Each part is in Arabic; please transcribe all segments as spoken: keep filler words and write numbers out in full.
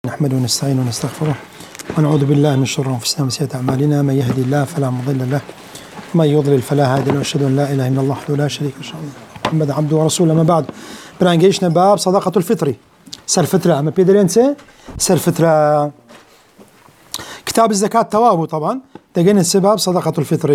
نحمده ونستعينه ونستغفره ونعوذ بالله من شرور انفسنا وسيئات اعمالنا، من يهدي الله فلا مضل له ومن يضلل فلا هادي له، واشهد ان لا اله الا الله وحده لا شريك له محمد عبده ورسوله. ما بعد، برانجيشنا باب صدقة الفطر سر فترة ما بيدرينسه سر فترة كتاب الزكاة توابو طبعا دقينا السباب صدقة الفطر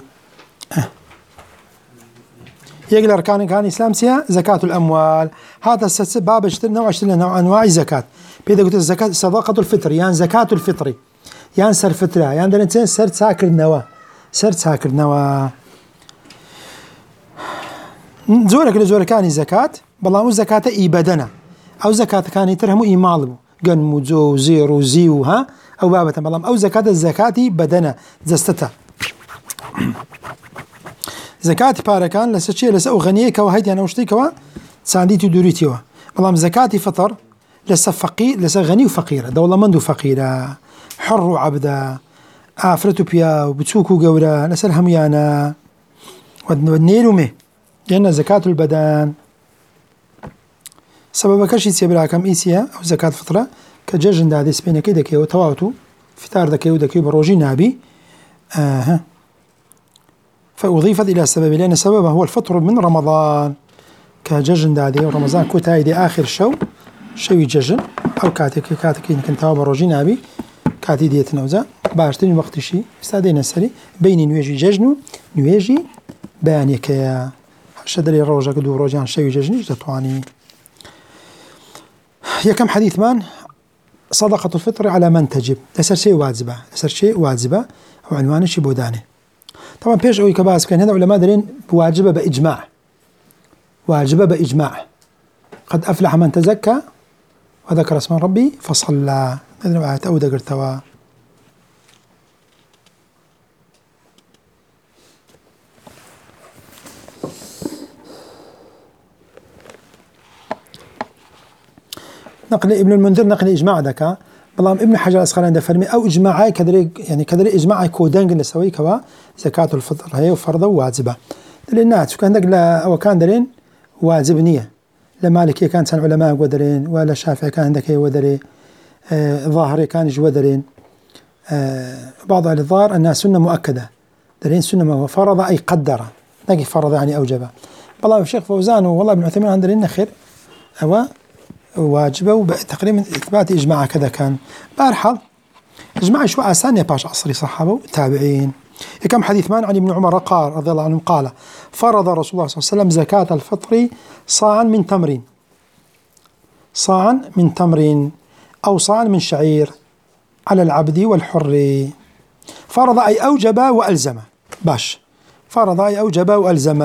يقل أركان كان إسلام سيا زكاة الأموال. هذا السباب اشتري نوع اشتري نوع أنواع الزكاة. بيدا قلت الزكاة صدقة الفطر يعني زكاة الفطر يعني سر فترة يعني درنتين سر ساكر النواة سر ساكر النواة زورك لزورك كان الزكاة بالله مو زكاة إي بدنا أو زكاة كان ترهم إي مالبو جن زو زيرو زيو ها أو بابة بالله أو زكاة الزكاة بدنا زستتا زكاة باركان لسشي لسأو غنيك وهيدي أنا وشتيكوا سانديتي دوريتيوا بالله زكاة فطر لسا فقير لسا غني وفقير دولة مندو فقيرة حر وعبدا آفرتو بيا وبتسوكو قورا لسا الهميانا ودنيلو مه لأن زكاة البدن سبب كشي سيبرا كم إيسيا أو زكاة فطرة كججن دا ديس بينا كي دكيو تواوتو فتار دكيو دكيو بروجي نابي آه فأضيفت إلى سبب لأن سببه هو الفطر من رمضان كججن دا دي رمضان كوتاي دي آخر شو شوي ججن أو كاتك كاتك إنك توا بروجي نابي كاتي ديت نوزا باشتري وقت شي استادينا سري بين نواجي ججنو نواجي بانيك يا شدري روجا كدو روجان شوي ججني جتواني. هي كم حديث مان صدقة الفطر على من تجب لسر شيء واجبة لسر شيء واجبة أو عنوان شيء بودانه. طبعا بيش أوي كباس كان هذا علماء دارين واجبة بإجماع واجبة بإجماع قد أفلح من تزكى وذكر اسم ربي فصلى هذا أو ذكرتوا نقل ابن المنذر نقل إجماع ذكا بلام ابن حجر الأسقلاني فرمي أو إجماعي كدري يعني كدري إجماعي كودنج نسوي كوا زكاة الفطر هي وفرض واجبة للناس كان دقلا أو كان درين واجب نية لمالكي كان سن علماء ودرين ولا الشافعي كان عندك ودري آه ظاهري كان جودرين آه بعض أهل الظاهر أنها سنة مؤكدة درين سنة ما هو فرض أي قدر نقي فرض يعني أوجبه بلام الشيخ فوزان والله ابن عثيمين عندنا نخير أو واجبة وتقريبا إثبات إجماع كذا كان بارحل إجماع شو أساني باش عصري صحابة وتابعين. كم حديث مان عن ابن عمر قال رضي الله عنه قال فرض رسول الله صلى الله عليه وسلم زكاة الفطر صاعا من تمر صاعا من تمر أو صاعا من شعير على العبد والحر. فرض أي أوجب وألزم باش فرض أي أوجب وألزم.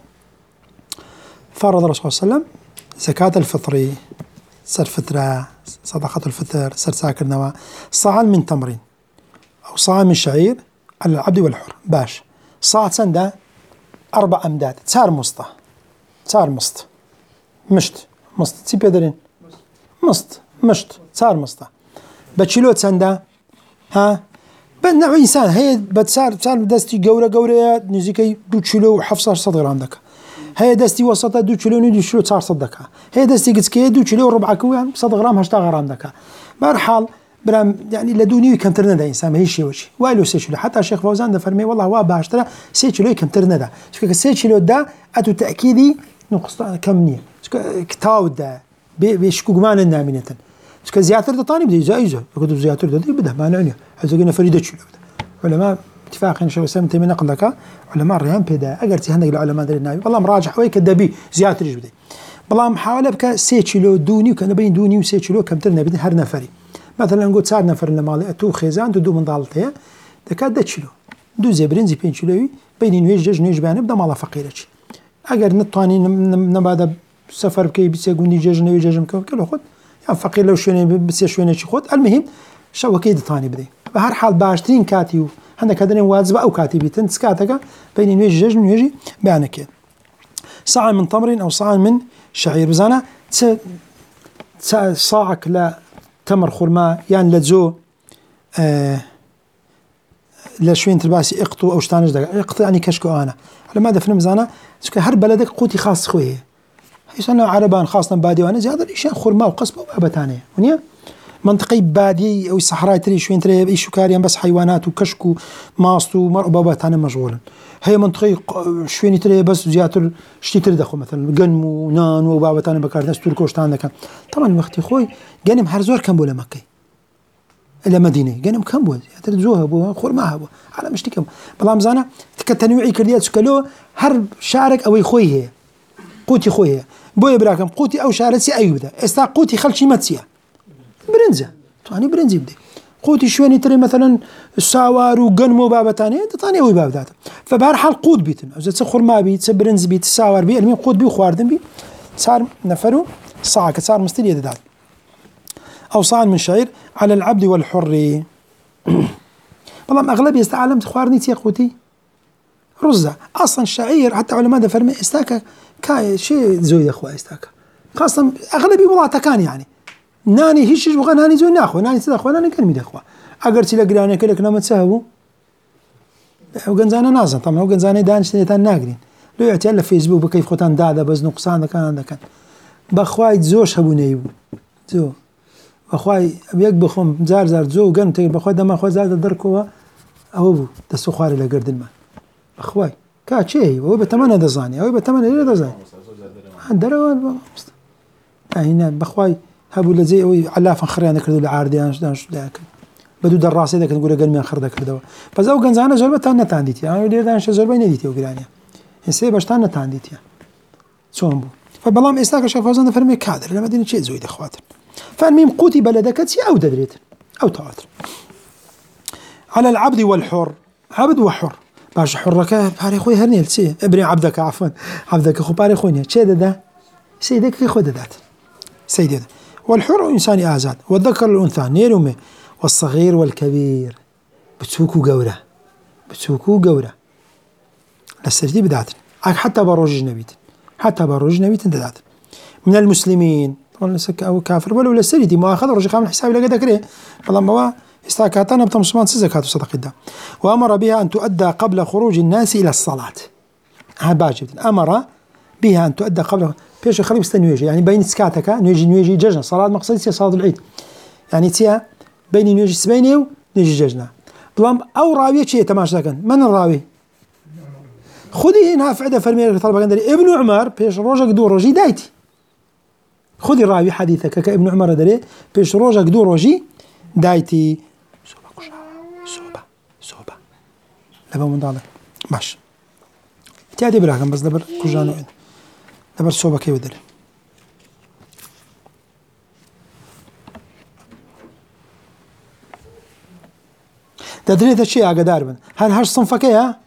فرض الرسول صلى الله عليه وسلم زكاة الفطر سر فترة صدقة الفطر سر ساكر نوا صاعا من تمر أو صاعا من شعير على العبد والحر باش صاع سندا أربع أمداد تسار مسطة تسار مسط مشت مسط تسيب يدرين مسط مشت تسار مسطة بتشيلو سندا ها بنوع إنسان هي بتسار تسار دستي جورة جورة نزيكي دو كيلو حفصة صد غرام دك هي دستي وسطها دو كيلو ندو كيلو تسار صدقها هي دستي قسكي دو كيلو ربع كوي صد غرام هشتا غرام دك برحال برام يعني لدوني كم ترندا إنسان ما هي شيء وشي وقالوا سيشلو حتى الشيخ فوزان ده فرمي والله هو باشترى سيشلو كم ترندا شو سيشلو ده أتو تأكيدي نقص كمية كتاو ده بيشكو جمان النامينة شو زيادة ده طاني بدي جائزة يقولوا زيادة ده بده ما نعنيه هذا قلنا فريدة شلو علماء اتفاقين شو سمت من نقل لك علماء ريان بدا أجرتي هندق العلماء ده النبي والله مراجع ويك دبي زيادة رج بدي والله محاولة بك سيشلو دوني وكان بين دوني وسيشلو كم ترنا بدي هر نفري مثلا نقول صار نفر لمالي أتو خزان دو من ضالتها دكاد دتشلو دو زبرين زي بين شلوي بين نويج جج نويج بان بدا مالا فقيرتش أجر نطاني نبدا سفر بكي بيسيقوني جج نويج جج مكان كله خد يعني فقير لو شوية بس شوية شي خد المهم شو كيد طاني بدي بهر حال باشترين كاتيو عندك هذين واجبة أو كاتبيتن تسكاتك بين نويج جج نويج بانك صاع من تمر أو صاع من شعير بزانا صاعك لا تمر خرما يعني لزو آه لشوين تلباسي اقطو او شتانج دقا اقطو يعني كشكو انا على ماذا فيلم زانا هر بلدك قوتي خاص خويه هيش انا عربان خاصة بادي وانا زيادة الاشياء خرما وقصبة وبابا تانية ونيا منطقي بادي أو صحراء تري شوين تري بأي شكاريان بس حيوانات وكشك وماست ومرء بابات أنا مشغولا. هي منطقي شوين تري بس زياتر شتي تري دخو مثلا قنم ونان وبابات أنا بكار ناس تركوش عندك. طبعا وقت خوي قنم هرزور كم بولا مكي إلى مدينة قنم كم بول ترزوها بوها خور معها بو على مشتكم بلام زانا كتنويعي كرديات سكالو هر شعرك أو خوي هي قوتي خوي هي بويا براكم قوتي أو شعرتي أيودا استا قوتي خلشي متسيا برنزة يعني برنزي بدي قوتي شويني تري مثلا الساوار وقنمو بابتاني تطاني أوي باب ذاته فبهر حال قوت بيتن إذا تسخر ما بيت تسبرنز بيت الساوار بي المهم قوت بي وخواردن بي صار نفرو صاعك صار مستلي ذات أو صاع من شعير على العبد والحر. والله أغلب يستعلم خوارني تي قوتي رزة أصلا الشعير حتى علماء ده فرمي استاكا كاي شيء زوي أخوة استاكا خاصة أغلبي وضعته كان يعني ناني هيش بغى ناني زوي ناخو ناني تدخل ناني كلمي دخوا أقرتي لقراني كلك نما تسهبوا وجنزانا نازن طبعا وجنزانا دانش تنتان ناقرين لو يعتل فيسبوك بكيف خوتان دادا بس نقصان كان هذا كان بخواي زوش هبو نيو زو بخواي أبيك بخم زار زار زو قرن تقول بخواي دم أخواي زار دركوا أو بو دسو خواري لقرد الماء أخواي كاتشي هو بتمنى دزاني هو بتمنى ليه دزاني دروا هنا بخواي هبو لزي أوي علافا خريانا كردو العارديان شدان شدان بدو دراسة ذاك نقول قال مين خردا كردوا فزاو كان زانا جربة تانا تانديتي أنا ودي دانش جربة نديتي وقرانيا هسه باش تانا تانديتي شون بو فبلام إستاك شافوزان فرمي كادر لما دين شيء زويد أخواتر فالميم قوتي بلدك تسي أو تدريت أو تواتر على العبد والحر عبد وحر باش حرك باري خوي هرنيل سي ابني عبدك عفوا عبدك خو باري خويا شي ده سيدك خو دات سيدي ده والحر إنسان آزاد والذكر الأنثى نيرمه والصغير والكبير بتسوكو قورة بتسوكو قورة للسجدي بدات حتى بروج نبيت حتى بروج نبيت دات من المسلمين أو كافر ولا ولا سيدي ما أخذ رجع من حساب لقى ذكره والله ما استاكاتنا بتمسمان زكاة وصدقة ده وأمر بها أن تؤدى قبل خروج الناس إلى الصلاة هذا باجد أمر بها أن تؤدى قبل بيش خليب استنويجي يعني بين سكاتك نيجي نيجي ججنا صلاة مقصدية صلاة العيد يعني تيا بين نيجي سبينيو نيجي ججنا بلام أو راوية شيء تماشى كان من الراوي خذي هنا فعدة فرمية طلبة قندري ابن عمر بيش روجك دور روجي دايتي خذي راوي حديثك كابن عمر دري بيش روجك دور روجي دايتي صوبة كشا صوبة صوبة لبا من ضالك باش تيادي براكم بس دبر كجانو دبر صوبة كيف دري تدري هذا الشيء عقدار من هل هاش صنفك يا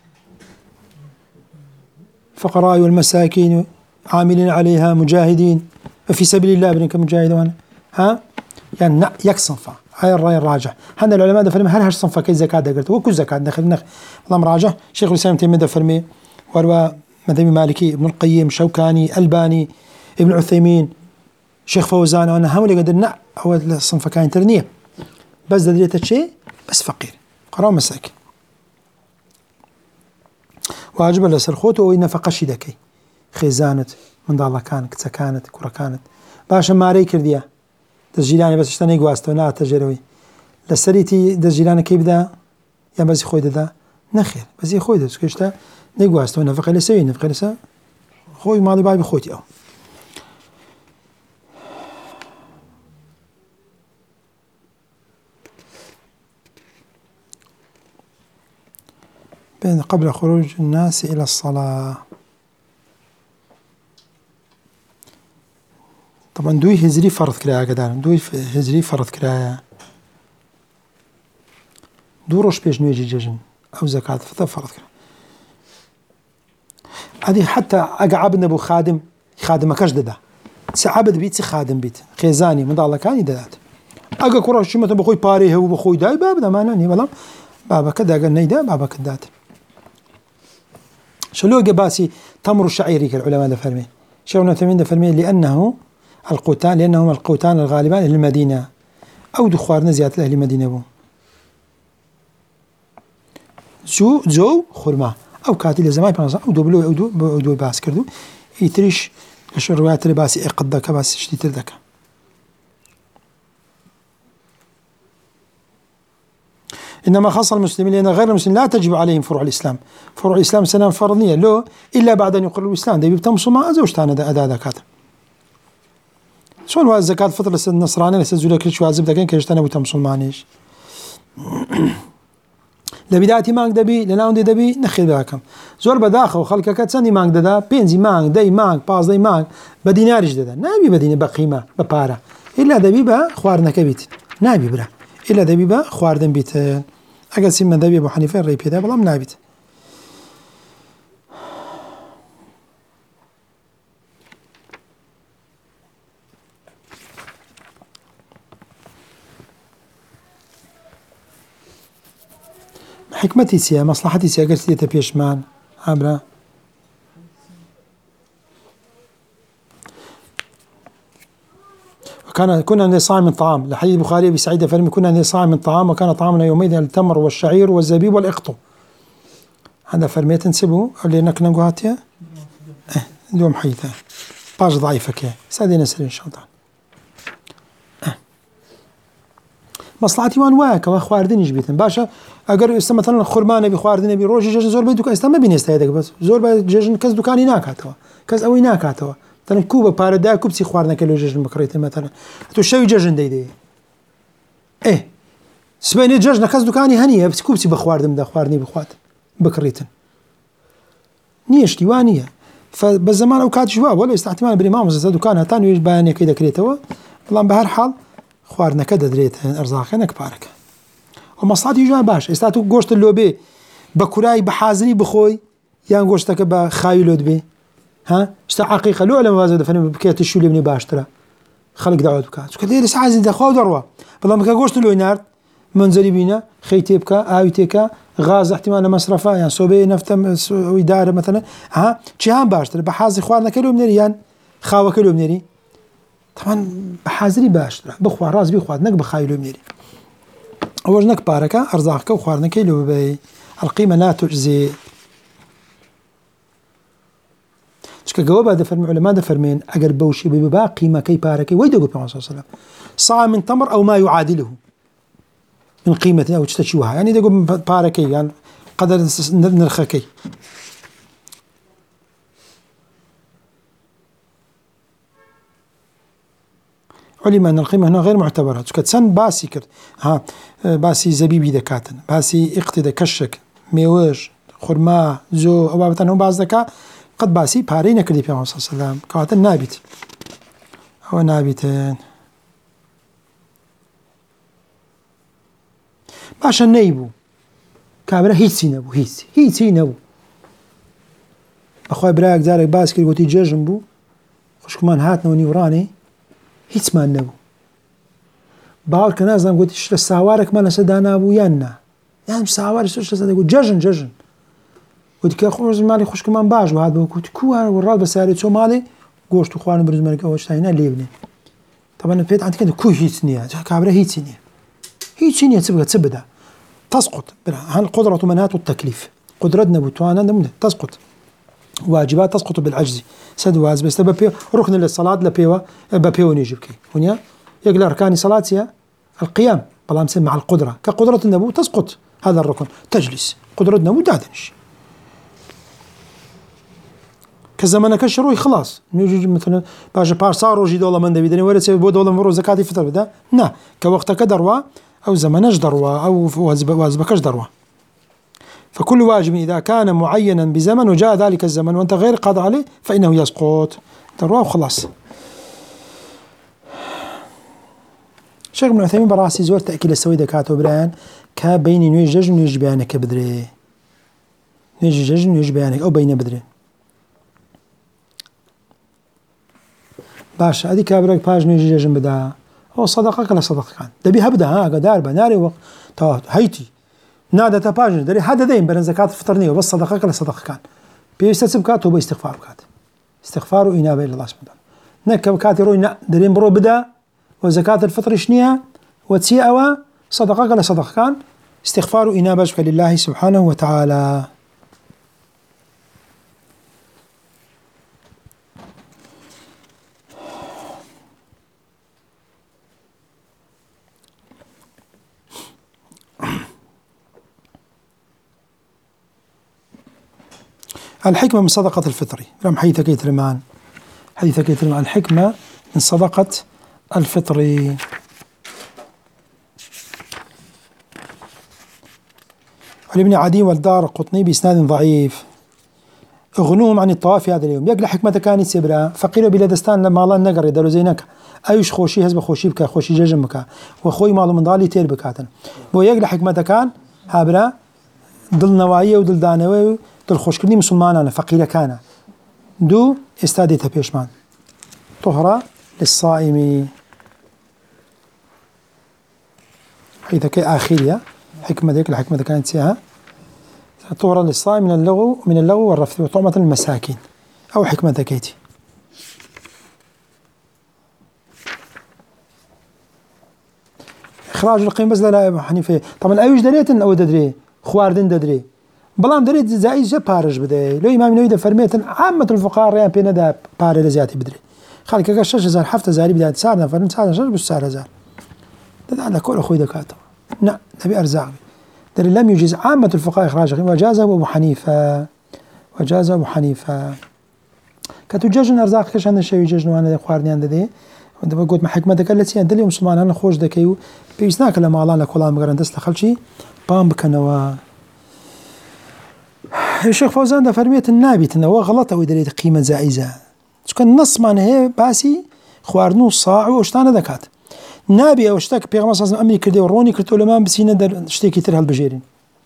فقراء والمساكين عاملين عليها مجاهدين في سبيل الله ابنك مجاهدون ها يعني يك صنفة هاي الرأي الراجح هذا العلماء دفرمي هل هاش صنفة كي زكاة قلت وكل زكاة دخل نخ اللهم راجح شيخ الإسلام تيمية دفرمي وروى مذهب مالكي ابن القيم شوكاني الباني ابن عثيمين شيخ فوزان وانا هم اللي قدرنا هو الصنفة كان ترنية بس دريت الشيء بس فقير قراء مساكين واجب لسر خوته وإن فقشي دكي خزانت من ضالة كانت كتا كانت كرة كانت باشا ماري كرديا دزجيلاني بس اشتاني قواستو نا تجروي لسريتي دزجيلاني كي بدا يا بس خوي دا نخير بس خوي دا سكشتا نقواستو نفقه لسوي نفقه لسا خوي مالي باي بخوتي او بين قبل خروج الناس إلى الصلاة طبعا دوي هجري فرض كرايا كدار دوي هجري فرض كرايا دو روش بيش نويجي ججن أو زكاة فطر فرض كرايا هذه حتى أقعبنا أبو خادم خادم كاش ددا سعبد بيت خادم بيت خيزاني من الله كان يدات أقا كراش شو مثلا بخوي باريه وبخوي داي باب دا ما ناني والله بابا كدا قال نيدا بابا كدات شلو قباسي تمر الشعيري كالعلماء دفرمين شيخ ابن عثيمين دفرمين لأنه القوتان لأنهما القوتان الغالبان أهل المدينة أو دخوارنا زيادة أهل المدينة بو زو زو خرما أو كاتل زمان بنظام أو دبلو أو دو أو دو باس كردو يتريش لشو الروايات اللي باسي إقدا كباس شدي تردك إنما خاصة المسلمين لأن غير المسلمين لا تجب عليهم فروع الإسلام. فروع الإسلام سنة فرضية له إلا بعد أن يقروا الإسلام ده بيبتمصوا مع زوجت أنا أداء ذاك شون واز زكاة الفطر لسه النصراني لسه زوجة كل شو عزب دكين كيش تنا بيتمصوا معنيش لبداية مانك دبي لناون دي دبي نخيل ذاكم زور بداخل وخلك كتسني مانك ددا بينزي مانك داي مانك باز داي مانك بدينارج ددا نبي بدينة بقيمة ببارة إلا دبي با خوارنا كبيت نبي برا إلا دبي با خواردن بيت أجل سيما دبي أبو حنيفة الرئي بيدا بلا من نبيت حكمتي سيا مصلحتي سيا قلت لي تبيشمان عبرا وكان كنا نصاع من طعام لحديث البخاري أبي سعيد فرمي كنا نصاع من طعام وكان طعامنا يومئذ التمر والشعير والزبيب والإقط هذا فرميت نسبه اللي نكنا نقولها اه دوم حيثه باش ضعيفك يا سادي نسر إن شاء الله اه. مصلحتي وان واك وخواردين يجبيتن باشا اگر است مثلا خرمانه بی خواردنه بی روج جژن زور بيدو است ما بینست هذاك بس زور با جژن کس دکانی ناکاتوا کس اوی ناکاتوا مثلا کوبه پاردا کوب سی خواردنه کلو جژن بکریت مثلا تو شوی جژن دی دی اه سبینه جژن کس دکانی هنیه بس کوب سی بخواردم ده خواردنی بخوات بکریتن نیش دیوانیه فبالزمان اوقات جواب ولا استحتمال بالامام زاد دكان هتان يج بيان كده كريتوا والله بهر حال خوارنا كده دريت ارزاقنا بارك ومصلحتي جوا باش استاتو گوشت اللوبي بكراي بحازري بخوي يان گوشتك بخايلود بي ها استا حقيقه لو لما زاد فني بكيت الشو اللي بني باش ترى خلق دعوت بكات كدير ساعه زين دخوا دروا والله ما گوشت لو نار منزلي بينا خيتيبكا اويتيكا غاز احتمال مصرفه يعني صوبي نفط واداره مثلا ها جهان باشتر بحازي خوارنا كيلو منيريان خاوه كيلو منيري طبعا بحازري باشتر بخوا راس بيخواد نك بخايلو منيري اوجنك باركه ارزاقك وخوارنا كيلو بي القيمه لا تجزي شكا جواب هذا فرم علماء ده فرمين اگر بوشي ببا قيمه كي باركي ويدو بي صلى الله عليه وسلم صاع من تمر او ما يعادله من قيمة أو تشتشوها يعني يقول باركي يعني قدر نرخكي علم أن القيمة هنا غير معتبرة كتسن باسي كر ها باسي زبيبي دكاتن باسي اقتدى كشك ميوج خرما زو أو بابتن هم بعض ذكاء قد باسي بارين كردي في صلى الله عليه وسلم كاتن نابت هو نابتين باشا نيبو كابرا هيتسي نبو هيتسي هيتسي نبو أخوي براك دارك باسكر قوتي جاجن بو خوش كمان هاتنا ونيوراني هيتس ما نبو باور كنازم قوتي شلا ساوارك ما نسدانا بو يانا يعني مش ساواري سوش لسدا قوت جاجن جاجن قوتي كي أخوي مالي خوش كمان باش وهذا قوتي كو وراد بساري تو مالي قوشت وخواني برز مالك أوش تاينا ليبني طبعا البيت عندك كده كو هيتسنيا كابرا هيتسنيا هيتسنيا تبقى تبدا تسقط القدرة مناط التكليف قدرتنا بتوانا تسقط واجبات تسقط بالعجز سد واجب بس ببي ركن للصلاة لبيوا ببيو نيجيبكي هنا يقل أركان صلاة القيام بلا مسمى مع القدرة كقدرة النبو تسقط هذا الركن تجلس قدرة النبو دادنش كزمان كشروي خلاص نيجي مثلا باجا بار صاروا جي دولة من دبيدني ولا تسوي بو دولة مرو زكاة فطر بدا نا كوقت كدروا أو زمنش دروة أو واجبكش دروة فكل واجب إذا كان معينا بزمن وجاء ذلك الزمن وأنت غير قادر عليه فإنه يسقط دروة وخلاص. شيخ ابن عثيمين براسي زور تأكيد السويدة كاتو بران كبين نيجج ونيج بيانك بدري نيجج ونيج بيانك أو بين بدري باشا هذه كابرك باج نيجج بدا هو صدقك لا صدقك كان دبي هبدا ها قدار بناري وقت تا هيتي نادى تباجن دري حدا دين برن زكاة فطرني وبس صدقك لا صدقك كان بيستسب كات وبا استغفار كات استغفار وإنابة إلى الله سبحانه وتعالى نك كات روي درين برو بدا وزكاة الفطر شنيها وتسي أوا صدقك لا صدقك كان استغفار وإنابة لله سبحانه وتعالى. الحكمة من صدقة الفطر رم حديث كيترمان حديث كيترمان الحكمة من صدقة الفطر. ولابن عدي والدار قطني بإسناد ضعيف اغنوهم عن الطواف هذا اليوم يقل حكمة كانت سبرا فقير بلادستان لما الله نقر يدارو زينك أيش خوشي هزب خوشي بك خوشي ججمك وخوي مالو من ضالي تير بكاتن بو يقل حكمة كان هابرا دل نوايا ودل دانوي دل خوشكرني مسلمان فقير كان دو استادي تبيشمان طهرة للصائم حيث كي آخرية حكمة ذيك الحكمة كانت سيها طهرة للصائم من اللغو من اللغو والرفث وطعمة المساكين أو حكمة ذكيتي. إخراج القيمة بس لا أبو حنيفة طبعا أيش دريتن أو تدري خواردن تدري بلام دريت زائج بارج بدي لو إمام نووي فرميتن عامة الفقهاء ريان بين دا بار لزياتي بدري خالك كاش شش هزار حفت زاري بدأت سعرنا فرن سعرنا شش بس سعر هزار ده على كل أخوي دكاتره نعم نبي أرزاق دري لم يجيز عامة الفقهاء إخراج القيمة وجازه أبو حنيفة وجازه أبو حنيفة كتوججن أرزاق كاش عند الشيء يججن وأنا خواردني عند ذي عندما قلت ما حكمتك التي عند اليوم مسلمان أنا خوش دكيو بيسناك لما الله لك والله مقرن تسلا خلشي بام بكنوا الشيخ فوزان ده فرمية النابي تنوى غلطة ويدري قيمة زائزة كان النص معنى هي باسي خواردنو صاع واشتانا ذكات نابي او اشتاك بيغمار صلى الله عليه وسلم امري كردي وروني كرت علماء بسينا در اشتاكي ترها البجيرين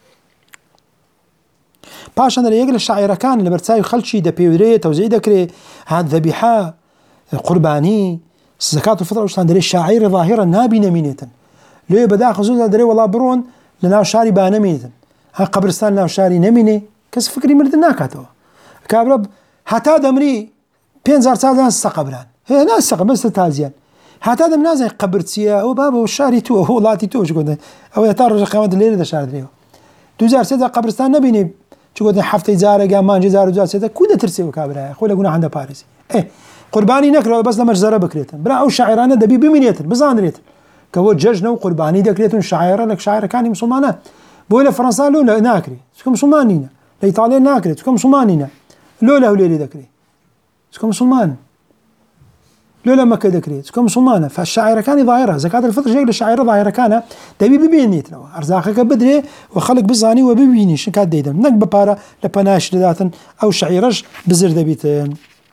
باش انا يقل الشاعر كان اللي برتساي خلشي ده بيوري توزيع دكري هاد ذبيحة قرباني زكاة الفطر واشتان دري الشاعر ظاهرا نابي نمينة ليه بدا خزوز دري والله برون لنا شاري بانمينة ها قبرستان لنا شاري نمينة كس فكري مرد ناكاتو كابرب حتى دمري بينزار سازان استقبلان هي ناس استقبل بس تازيان حتى دم ناس قبرتسيا او بابا والشاري تو هو لاتي تو شكون او يتارج قيامة الليل ده شهر دريو دوزار سيدا قبرستان نبيني شكون حفتي زارة قامان جزار وزار سيدا كودا ترسيو كابرا خولا قلنا عندها باريس ايه قرباني نكره بس لما جزره بكريتن برا او شاعرانه دبي بمنيتن بزانريتن كو ججنا وقرباني دكريتن شاعر لك شاعر كان مسلمانه بولا فرنسا لولا ناكري شكون مسلمانين الايطاليين ناكري شكون مسلمانين لولا هوليلي دكري شكون مسلمان لولا مكة دكري شكون مسلمانه فالشاعر كان ظاهره زكاة الفطر جاي للشاعر ظاهره كان دبي ببينيتن ارزاقك بدري وخلق بزاني وببيني شكاد ديدن نك ببارا لبناش ذاتن او شعيرج بزر دبيتن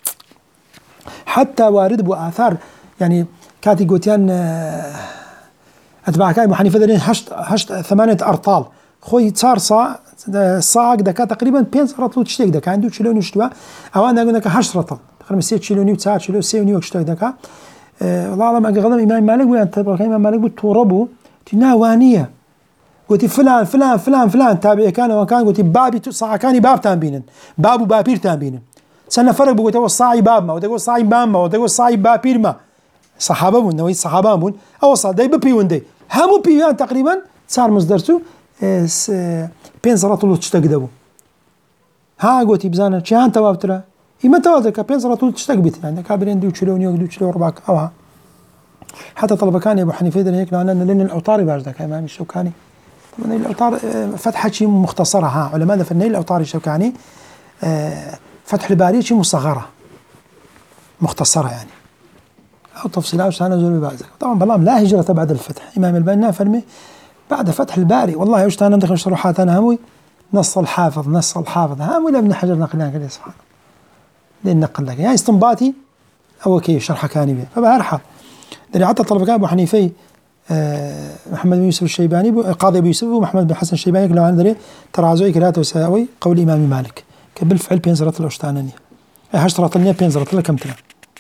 حتى وارد بو آثار يعني كاتي قوتيان أتباع كاي أبو حنيفة دارين هشت هشت ثمانية أرطال خوي صار صاع صاع دكا تقريبا بينز رطل تشتيك دكا عنده تشيلوني وشتوا أو أنا أقول لك هشت رطل تقريبا ست تشيلوني وتسعة تشيلو سيوني وشتوا دكا والله أعلم أقول إمام مالك وين تبغى إمام مالك بتوربو تناوانية قلت فلان فلان فلان فلان تابعي كان وكان قلت بابي صاع كاني باب تنبينن بابو بابير تنبينن سنة فرق بقول تقول صاعي باب ما وتقول صاعي بام ما وتقول صاعي بابير ما صحابة من نوي صحابة من أو صار ده ببي وندي همو بيان تقريبا صار مصدرته بين زرطلو تشتقدبو ها قلت بزانا شو أنت وابترا إما تواتك بين زرطلو تشتقبت عندك كابرين دو تشيلون يو دو تشيلون ربعك أوها حتى طلب كان أبو حنيفة ده هيك لأن لأن الأوطار باردك إمام الشوكاني طبعا الأوطار فتحة شيء مختصرة ها علماء في النيل الأوطار الشوكاني فتح الباري شيء مصغرة مختصرة يعني أو تفصيلات وش أنا زول ببعضك طبعا بلام لا هجرة بعد الفتح إمام البنا فرمي بعد فتح الباري والله وش أنا ندخل شروحات أنا هموي نص الحافظ نص الحافظ هموي لابن حجر نقلنا كذا سبحان لين نقل لك يعني استنباطي أو كيف شرح كاني به فبهرحة دري حتى طلب كان أبو حنيفة أه محمد بن يوسف الشيباني قاضي أبو يوسف ومحمد بن حسن الشيباني لو أنا دري ترازوي كلا تساوي قول الإمام مالك بالفعل بينزرت له اشتانني هشترط لني بينزرت له كم تلا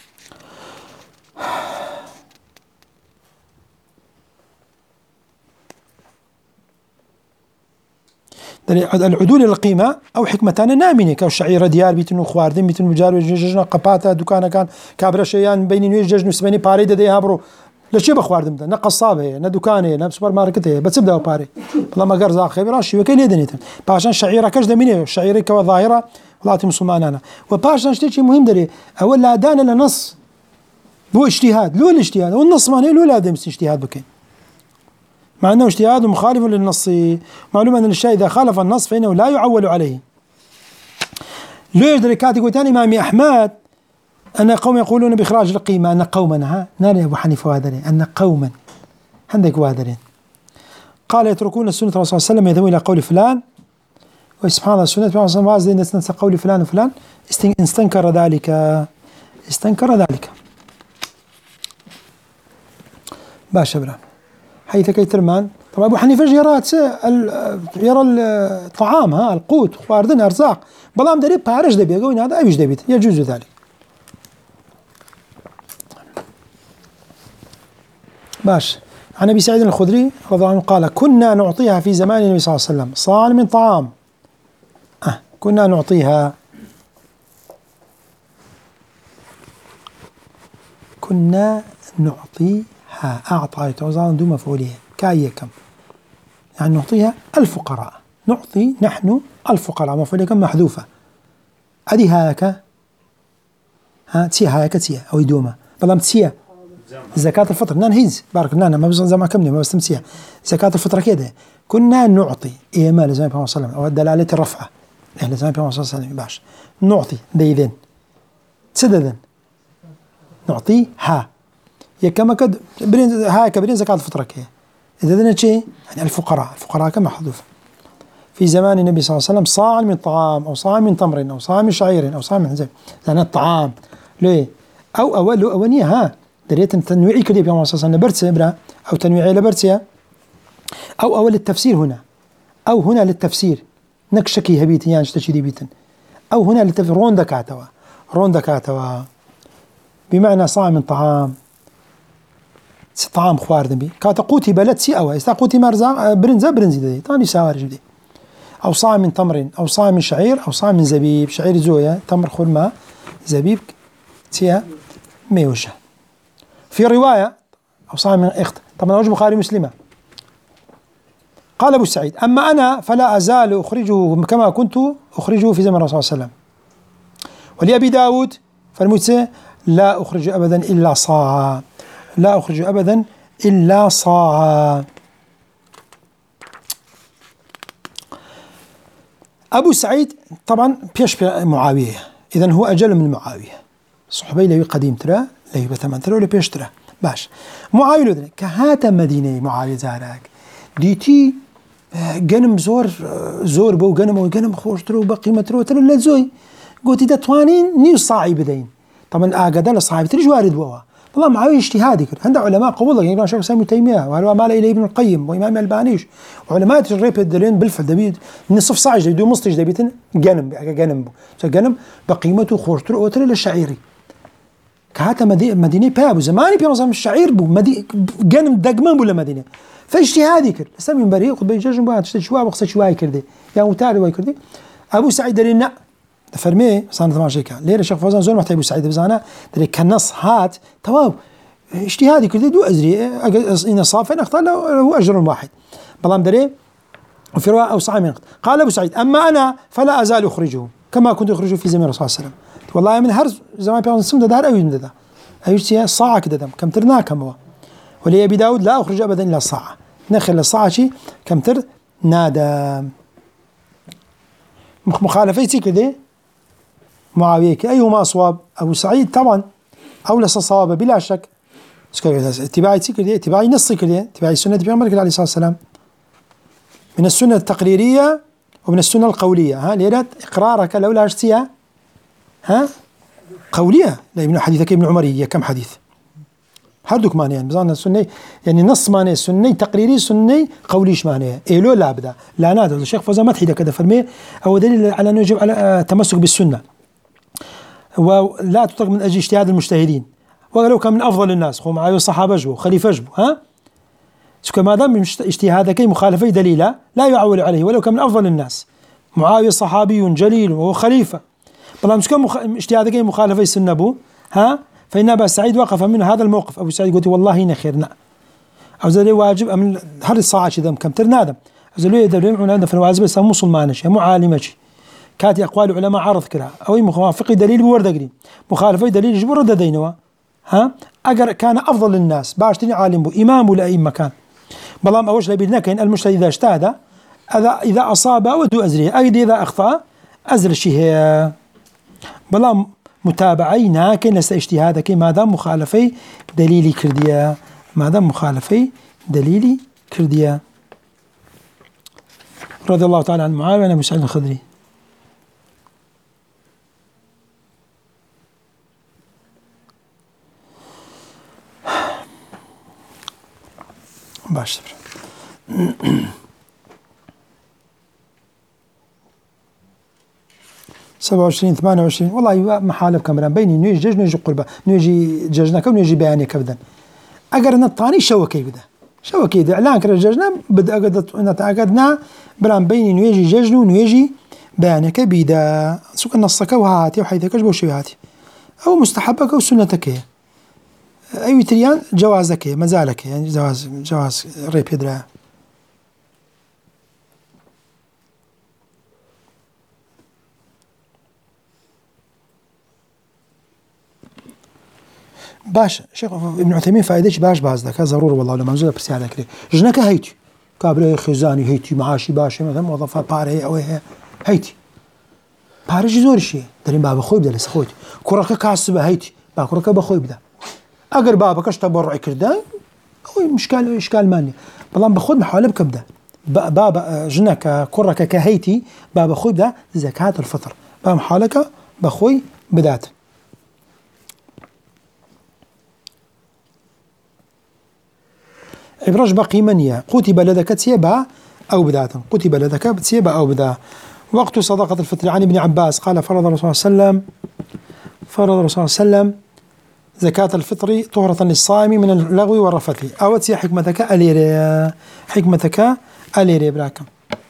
العدول القيمة أو حكمتان نامنة كالشعيرة ديار بيتنو خواردين بيتنو جار وججنا قباتا دكانا كان كابرا شيان بين نويج ججنو سبني باري ده هابرو لشي بخواردم ده نقصاب هي ندكان هي نسوبر ماركت هي بس بدأ باري والله ما قرز آخر راشي وكيل يدنيتن باشان شعيرة كش دمينه الشعيرة كظاهرة والله مسلمان أنا وباشان شيء مهم دري أول لا دان لنص هو اجتهاد لو الاجتهاد والنص معناه لو لازم اجتهاد بكين مع أنه اجتهاد مخالف للنص معلوم أن الشيء إذا خالف النص فإنه لا يعول عليه ليش دركات يقول ثاني إمام أحمد أن قوم يقولون بإخراج القيمة، أن قوما ها نار أبو حنيفة وهذرين أن قوما عندك وهذرين قال يتركون السنة الرسول صلى الله عليه وسلم يذهبون إلى قول فلان، وسبحان الله السنة الرسول صلى الله عليه وسلم نسنس قول فلان وفلان استنكر ذلك استنكر ذلك باشا برا حيث كيترمان. طبعا أبو حنيفة يرى يرى الطعام ها القوت خواردن أرزاق بلام دري بارش دبي يقول هذا أيش دبيت يجوز ذلك. باش عن أبي سعيد الخدري رضي الله عنه قال كنا نعطيها في زمان النبي صلى الله عليه وسلم صاع من طعام. أه كنا نعطيها كنا نعطيها أعطى توزان دون مفعولها كأي كم يعني نعطيها الفقراء نعطي نحن الفقراء مفعولها كم محذوفة أدي هاك ها تسيا هاك تسيا أو يدوما بلام تسيا زكاة الفطر نان هيز بارك نانا ما بزن زمان كمني ما بستمسيها زكاة الفطر كده كنا نعطي إيه ما لزمان بيوم صلى الله عليه وسلم أو دلالة الرفعة إيه لزمان بيوم صلى الله عليه وسلم باش نعطي ديذن تسددن نعطي ها يا كما كد برين ها كبرين زكاة الفطر كيه إذا دنا شيء يعني الفقراء الفقراء كم محذوف في زمان النبي صلى الله عليه وسلم صاع من طعام أو صاع من تمر أو صاع من شعير أو صاع من زي لأن الطعام ليه أو أول أولية ها دريت تنويعي كده بيوم صلى الله عليه وسلم برتسة برا أو تنويعي لبرتسة أو أول التفسير هنا أو هنا للتفسير نكشكي هبيتي يعني اشتشي دي بيتن أو هنا للتفسير رون دكاتوا رون دكاتوا بمعنى صاع من طعام طعام خواردن بي كاتا قوتي بلد سي أو استا قوتي مرزا برنزا برنزي دي تاني سوارج دي أو صاع من تمر أو صاع من شعير أو صاع من زبيب شعير زويا تمر خرما زبيب تيا ميوشة في رواية أو صاع من إخت طبعا وجه بخاري مسلمة قال أبو سعيد أما أنا فلا أزال أخرجه كما كنت أخرجه في زمن الرسول صلى الله عليه وسلم. ولأبي داود فالمتسى لا أخرج أبدا إلا صاعا لا أخرج أبدا إلا صاعا. أبو سعيد طبعا بيش معاوية إذن هو أجل من معاوية صحبي لي قديم ترى لي بثمن ترى ولا بيش ترى باش معاوية لذلك كهات مدينة معاوية زارك ديتي جنم زور زور بو جنم وجنم خوش ترو بقيمة ترو ترى لا زوي قلت إذا توانين نيو صاعي بدين طبعا أقدر الصاعي تري وارد بوا والله معاوية اجتهادي كده عند علماء قبول يعني شيخ سامي تيمية وهو مال إلى ابن القيم وإمام البانيش وعلماء الريب الدلين بالفعل دبيت نصف صاعي جديد مصطج دبيتن جنم جنم جنم بقيمته خوش ترو ترى للشعيري كهات مدينة بابو زماني بيوم الشعير بو مدي جنم دقمان ولا مدينة فاجتهادي كر سامي بريء قد بيجاجم بقى تشتري شوي وقصة شوي كردي يا متاري واي كردي أبو سعيد دري نا فرمي صانت ما شيء كان ليه الشيخ فوزان زول محتاج أبو سعيد بزانا دري كنص هات تمام اجتهادي كردي دو أزري إن صافين أختار له هو أجر واحد بلام دري وفي رواية أو صعب قال أبو سعيد أما أنا فلا أزال أخرجه كما كنت أخرجه في زمن الرسول صلى الله عليه وسلم والله من هر زمان بيعمل سمدة دار أو يمدة أيش صاع كده دم كم ترنا كم هو ولي أبي داود لا أخرج أبدا إلا صاع نخل الصاع شيء كم تر نادى مخالفتي كده معاوية أيهما أصواب أبو سعيد طبعا أولى الصواب بلا شك اتباعي كده اتباعي نصي كده اتباعي سنة بيعمل عليه الصلاة والسلام من السنة التقريرية ومن السنة القولية ها ليرات إقرارك لولا اشتيا ها قولية لابن حديثك ابن عمرية كم حديث هردوك معناه بزانا السنة يعني نص معناه سنة تقريري سنة قوليش معناه إيلو لا أبدا لا نادر الشيخ فوزان مدحي كذا فرمي أو دليل على أنه يجب على التمسك بالسنة ولا تترك من أجل اجتهاد المجتهدين ولو كان من أفضل الناس هو معاوية الصحابة جبوا خليفة جبوا ها ما دام اجتهادك مخالفة دليلة لا يعول عليه ولو كان من أفضل الناس معاوية صحابي جليل وهو خليفة طبعا مش كان اجتهادك مخالفة السنة بو ها فإن أبا سعيد وقف من هذا الموقف أبو سعيد قلت والله نخيرنا أو زي واجب أم هل الصاعة كذا كم ترنادم زي يدري عنا في الواجب بس مسلمانش مو عالمش كاتي أقوال علماء عرض كرا أو موافق دليل بورد قري مخالفة دليل جبر رد دينوا ها أجر كان أفضل الناس باشتني عالم بو إمام ولا أي مكان بلام أوش لبينا كان المجتهد إذا اجتهد إذا إذا أصاب ودو أزري أيضا إذا أخطأ أزر شيء بەڵام متابعەی ناکەین لەسەر ئیجتیهادەکەی مادام مخالفەی دلیلی کردیە مادام مخالفەی دلیلی کردیە. رضي الله تعالى عن معاوية بن أبي سعيد الخدري. باش صبر. سبعة وعشرين ثمانية وعشرين والله محالة بكاميران بيني نيجي جج نيجي قربة نيجي ججنا كم نيجي بياني كبدا أجر نطاني شوكي بدا شوكي ده إعلان كره ججنا بدا أجد نتأكدنا برام بيني نيجي ججنا ونيجي بياني كبيدا سوق النصك وهاتي وحيث كش بوشي هاتي أو مستحبك أو سنتك أي تريان جوازك مزالك يعني جواز جواز ريب يدرا. باش شيخ ابن عثيمين فائدتش باش باز ذاك ضروري والله لما نزل برسي على كلي جنك هيتي كابره خزاني هيتي معاشي باش مثلا موظفه باري او هيتي باري زور شيء درين بابا خوي بدا خويت كرك كاسبه هيتي با كرك بخوي بدا اگر بابا كش تبرع كردان او مشكل اشكال ماني بلان بخود محاوله بكبدا بابا جنك كرك كهيتي بابا خوي بدا زكاه الفطر بابا محالك بخوي بدات. عبرش بقي منيا كتب لدك تسيبا أو بداة كتب لدك تسيبا أو بداة. وقت صدقة الفطر عن ابن عباس قال فرض الرسول صلى الله عليه وسلم فرض الرسول صلى الله عليه وسلم زكاة الفطر طهرة للصائم من اللغو والرفث أو تسي حكمتك أليري حكمتك أليري براكم.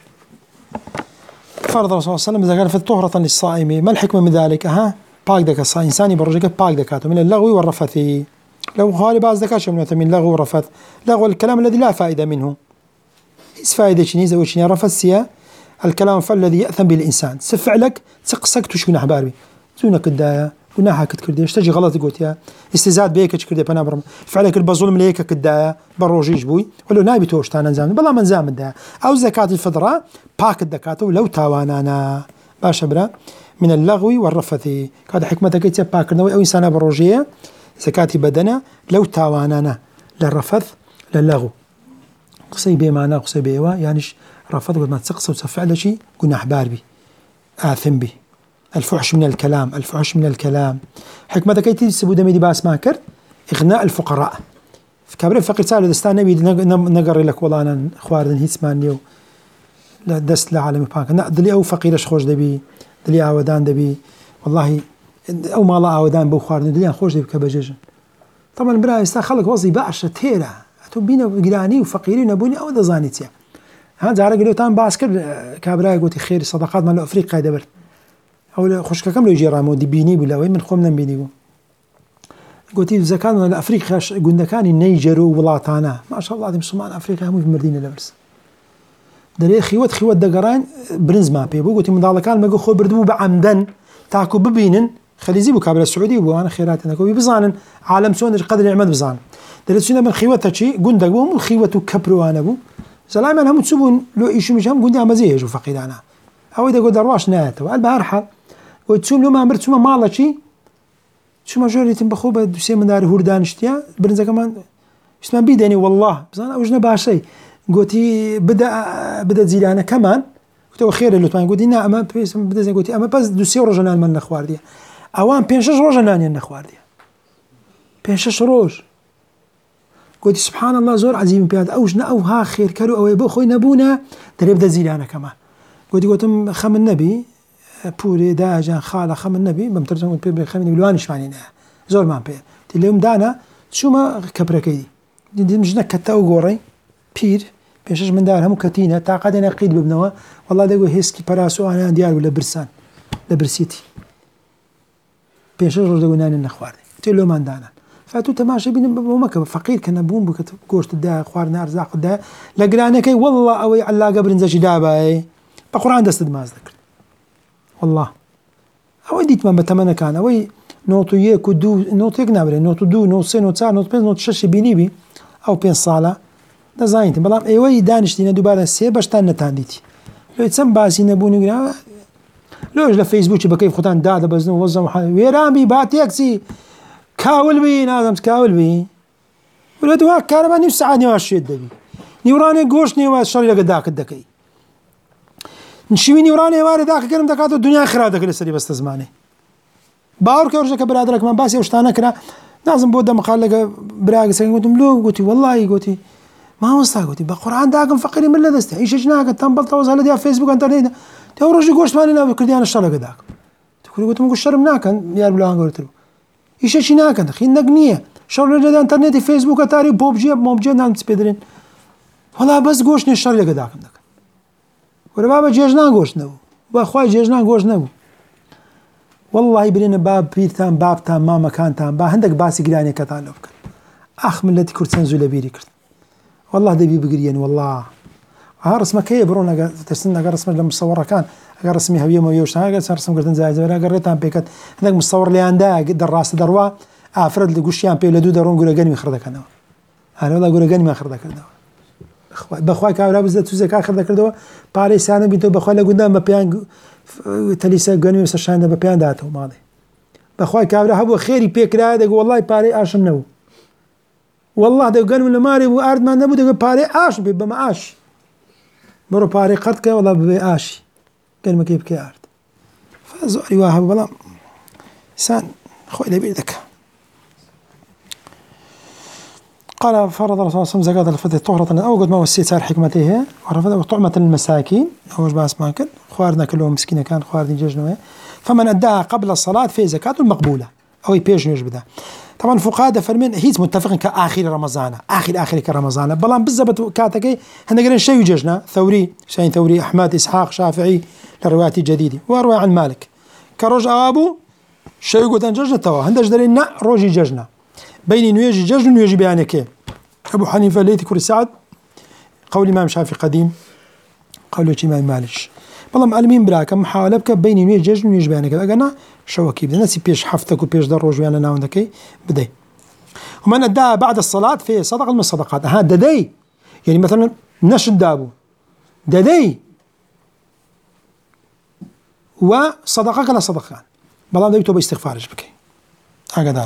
فرض الرسول صلى الله عليه وسلم زكاة الفطر طهرة للصائم ما الحكمة من ذلك؟ ها باق دك الصائم إنساني برجك باق دكاته من اللغو والرفث. لو خالي بعض ذكاء من من لغو ورفث لغو الكلام الذي لا فائدة منه إيش فائدة شنو إذا وشني رفث سيا الكلام فالذي يأثم به الإنسان سفعلك سقسك تشكون أحباري زونا كدايا وناها كتكردي اشتجي غلط قلت يا استزاد بيك تكردي بنا برم فعلك البظلم ليك كدايا بروجيج بوي ولا نايبي توش تانا نزام بلا من زام الدايا أو زكاة الفطرة باك الدكاتو لو تاوانانا باشا برا من اللغو والرفث هذا حكمتك يتسا باك أو إنسان بروجيه زكاتي بدنا لو تاوانانا للرفث للغو قصي بي معنا قصي بيوا يعنيش رفض ما تسقص وتفعل شيء قلنا أحبار بي آثم بي الفحش من الكلام الفحش من الكلام حكمة كي تسبو دمي دي باس ما كرت إغناء الفقراء في كابرين فقير سالو دستان نبي نقر لك والله أنا خواردن هيتس مانيو لا دست لعالمي باك دلي أو فقيرش خوش دبي دلي عودان دبي والله أو ما لا عودان بو خواردن دلي خوش دبي كبجيجن طبعا برا يستا خلق وظي بعشرة تيرا تو بينا قراني وفقيرين نبوني أو ذا زانيتيا ها زارا قلو تان باسكر كابراي قوتي خير صدقات مال أفريقيا دبر أو خشكا كم لو يجي رامو دي بيني بلا وين من خومنا بينيقو قوتي زكاة مال أفريقيا قلنا كان النيجر وولاتانا ما شاء الله دي مسلمان أفريقيا هم في مردينة لبرس دلي خيوت خيوت دقران برنز ما بيبو قوتي من كان ما خو بردبو بعمدن تاكو ببينن خليزي بو كابرا السعودي بو أنا خيراتنا كوي بزانن عالم سون قدر يعمد بزان دلي سونا من خيوتها شي قلنا قوم خيوتو كبرو أنا بو زلام أنا هم تسبون لو إيش مش هم قلنا مزيج وفقيد أنا أو إذا قد رواش نات والبهار حال وتسوم لو ما مرت سوما مالا شيء شو مجرد تنبخوبة دوسي من دار هوردان اشتيا برنزا كمان اسمه بيدني والله بس أنا وجنا باشي قلتي بدأ بدأ زيلانة كمان قلت خير اللي تمان قلتي نعم بدأ زي قلتي أما بس دوسي رجنان من النخوار دي أوان بينشش رجنان النخوار دي بينشش روج قلت سبحان الله زور عزيم بياد أوجنا أو ها خير كرو أو يبو خوي نبونا دري بدأ زيلانة كمان قلت قلتم خم النبي بوري داجان خالة خم النبي بمترجم قلت بيبري خم النبي لوانش معنينا زور ما بيه تليهم دانا شو ما كبرة كيدي دي مجنا كتا وقوري بير بيشش من دار همو كتينة تعقد أنا قيد ببنوا والله ده هيسكي براسو أنا ديار ولا برسان لبرسيتي بيشش رجل ونان النخوار تلو من دانا فاتو تماشى بين بومك فقير كان بوم بكت قوشت دا خوارنا أرزاق دا لقرانا كي والله أوي علاقة برنزاش دابا بقرآن دست ما ذكر والله أوي ديت ما بتمنى كان أوي نوتو يك ودو نوتو يك نابري نوتو دو نوتو سي نوتو سار نوتو بين نوتو شش بيني بي أو بين صالة ده زاينتي بلام أيوة دانش دينا دوباره سي باش تان نتانديتي لو يتسم باسي نبوني قرا لۆژ لە فەیسبووکی بەکەی خۆتان دادەبەزن و وەزەم وێرانبی با تێکسی کاولبی نازم کاولبی لە دووا کارەبا نیم سەعات نێوان شێت دەبی نیورانێک گۆشت نێوە شەڕی لەگە داکت دەکەی نشیوی نیورانێ وارە داکەکەرم دەکات و دنیا خراپ دەکرێت لەسەری بەستە زمانێ باوەڕکە ڕژەکە برادرەکەمان باسی ئەو شتانە کرا نازم بۆ دەمەقال لەگە براگەسەکە گوتم لۆ گوتی وەڵڵی گوتی مامۆستا گوتی بە قورئان داگم فەقیری من لەدەستێ ئیشێک ناکەن تەنبەڵ تەوەزە لە دیا فەیسبووک ئینتەرنێتە تێ ڕۆژی گۆشتمانی ناوی کردیانە شەڕ لەگە داکەم تووری گوتم گوت شەرم ناکەن یار بڵاوان گەورەتر ئیشێکی ناکەن خینەک نییە شەڕ لە دەدا ئینتەرنێتی فەیسبووکە تاری پۆبجیە مۆبجێ نام چ پێدرێن وەڵا بەس گۆشت نییە شەڕ لەگە داکەم دەکەن وەرە با بە جێژنان گۆشت نەبوو بەخوای جێژنان گۆشت نەبوو والله برێنە با پیرتان بابتان مامەکانتان با هەندێک باسی گرانێکەتان لەو بکەن ئاخ ملەتی کورد چەند زوو لە بیری کرد والله دەبی بگرێن والله ها ڕسمەکەیە بڕۆن ئەگە ترسن ئەگە ڕسمە لە مستەوەڕەکان ئەگە ڕسمی هەویەمەوە یۆشتان ئەگەر چەند ڕسمکردن جایزەوە ئەگەر ڕێتان پێکەت هەندێک مستەوەڕ لێیاندایە دەڕاستە دەڕوا ئافرەت لە گوشتیان پێ لە دوو دەڕۆن گورەگەنمی خڕدەکەنەوە هەر وەڵا گورەگەنیمان خڕدەکردەوە بەخوای کابرا بزە تووزێکا خڕدەکردەوە پارەی سانە بیتەوە بەخوای لە گوندان بە پێیان تەلیسە گەنمی سەرشاندا بە پێیان داتەوە ماڵێ بەخوای کابرا هەبووە خێری پێکرایە دەگو وەڵڵی پارەی ئاشم نەبوو والله دەگەنم لە مارێ بوو ئاردمان نەبوو دەگە پارەی ئاش بێ بەمە ئاش بڕۆ پارەی قەتکە وەڵا ببێ ئاشی گەنمەکەی بکەی ئارد زۆری وا هەبوو بەڵام ئینسان خۆی لەبیر دەکا قال فرض الرسول صلى الله عليه وسلم زكاة الفطر طهرة أو قد ما وسيت صار حكمته ورفض وطعمة المساكين هوش باس ما كان خوارنا كلهم مسكين كان خواردين ججنوه فمن أداها قبل الصلاة في زكاة مقبولة أو يبيش نجبده طبعا الفقهاء فرمين هيت متفقين كآخر رمضان آخر آخر كرمضان بلان بالضبط كاتكي هنا قلنا شيء يججنا ثوري شاين ثوري أحمد إسحاق شافعي للروايات الجديدة وأروي عن مالك كرج أبو شيء قلت أن ججنا توا هندش دلنا روجي ججنا بين نيجي ججن ويجي بيانك أبو حنيفة ليث كل سعد قول إمام شافعي قديم قول إمام مالك والله معلمين براك محاولة بك بين نيجي ججن ويجي بيانك أجنا شوكي بدنا نسي بيش حفتك وبيش دروج ويانا ناوندكي بدي ومن أداها بعد الصلاة في صدقة من الصدقات ها ددي يعني مثلا نشد دابو ددي وصدقة كلا صدقة بلا ديتو باستغفارش بكي هكذا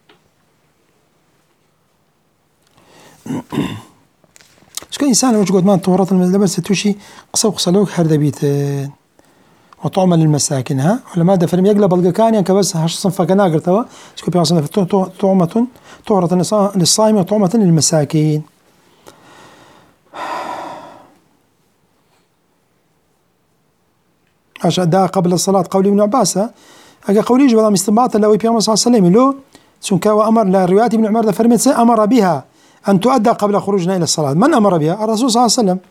شكون إنسان وش قد ما طورت الملبس توشي قصو قصلوك هرد بيت وطعمة للمساكن ها ولا ماذا فرم يقلب القكان يعني كبس هش صنفة كناقر توا شكون بيعصنا في طعمة طهرة للصائم وطعمة للمساكين عشان ده قبل الصلاة قولي ابن عباس أجا قولي جبل استنباط لو بيعمل صلى الله عليه وسلم لو سنكا وأمر لروايات ابن عمر فرمت أمر بها أن تؤدى قبل خروجنا إلى الصلاة من أمر بها الرسول صلى الله عليه وسلم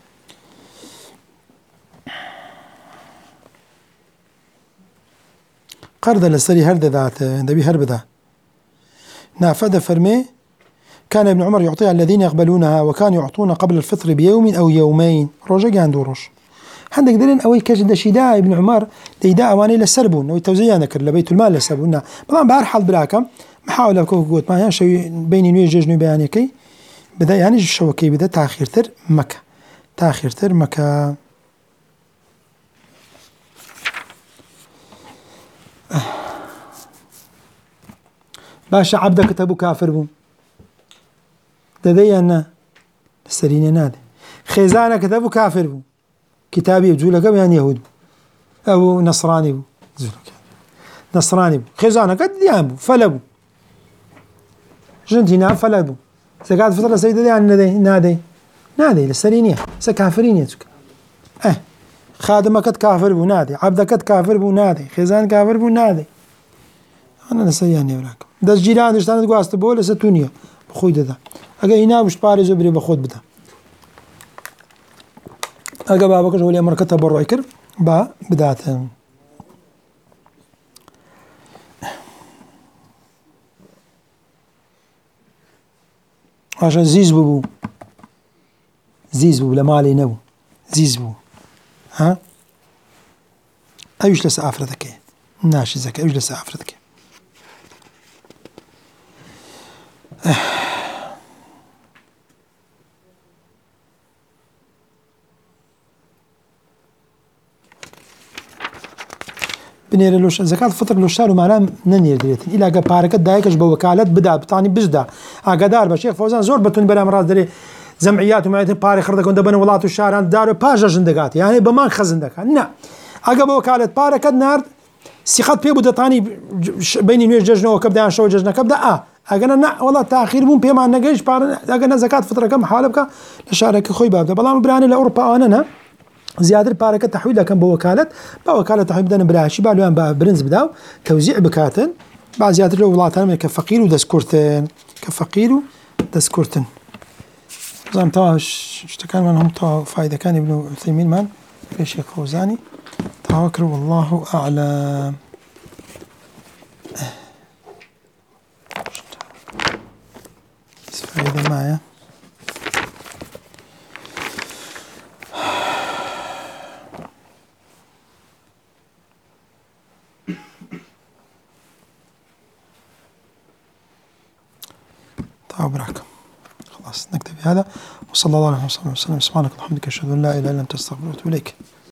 قرد للسري هرد ذات نبي هرب ذا نافذ فرمي كان ابن عمر يعطيها الذين يقبلونها وكان يعطون قبل الفطر بيوم أو يومين رجع عند روش عندك دليل أوي كجد شداء ابن عمر ديداء أواني للسربون ويتوزيان ذكر لبيت المال للسربون طبعا بارحل براكم محاولة كوكوت ما يعني بين نيجي بيانيكي بدا يعني الشوكي بدا تاخير تر مكة تاخير تر مكة باشا عبدك كتبو كافر بو ددي أنا السرين نادي خيزانة كتبو كافر بو كتابي بجولك يعني يهود أو نصراني بو نصراني بو خيزانة قد ديان بو فلبو جنتنا فلبو زكاة فطرة سيدة دي عن نادي نادي نادي للسرينية سكافرين يتك اه خادمك كافر بو نادي عبدك كافر بو نادي خيزان كافر بو نادي أنا لسياني وراك دس جيران دشتان تقول أستبول لستونيا بخوي ده أجا هنا مش باري زبري بخود بده أجا بابا كشولي أمر كتب برا يكر با بدات عشان زيز بو زيز بو لما علي نو زيز بو ها أيش لسه أفردك ناشي زكاة أيش لسه أفردك بنێرە لە زەکات فطر لە شار و مانام نەنێردرێتن ئیلاگە پارەکە دایکەش بە وەکالەت بدا بتانی بشدا ئاگادار بە شێخ فەوزان زۆر بەتون بەرام ڕاست دەرێ جەمعیات و مایەتی پارەی خڕ دەکەن دەبەنە وڵات و شاران دار و پاژەژن دەگات یعنی بەمان خەزن دەکات نە ئەگە بە وەکالەت پارەکەت نارد سیخەت پێ بوو دەتانی بینی نوێژ جەژنەوە کە بدایان شەوە جەژنەکە بدە ئا ئەگەنە نە وڵات تاخیر بوون پێمان نەگەیشت پارە ئەگەنە زەکات فطرەکەم حالە بکە لە شارێکی خۆی بابدە بەڵام برانە لە ئەوروپاوانە نە زیاتر پارەکە تەحویل دەکەن بە وەکالەت با وەکالەت تەحویل بدەنە براشی با لەوان بە برنج بدا و تەوزیع بکاتن با زیاتر لە وڵاتانە کە فەقیر و دەستکورتن کە فەقیر و دەستکورتن بزانم تەواو شتەکانمان هەموو تەواو فایدەکانی ابن عوثەیمینمان پێش شێخ فەوزانی تەواو کرد والله ئەعلەم فایدە مایە براك خلاص نكتفي هذا وصلى الله عليه وسلم سبحانك اللهم وبحمدك اشهد ان لا اله الا انت استغفرك واتوب اليك.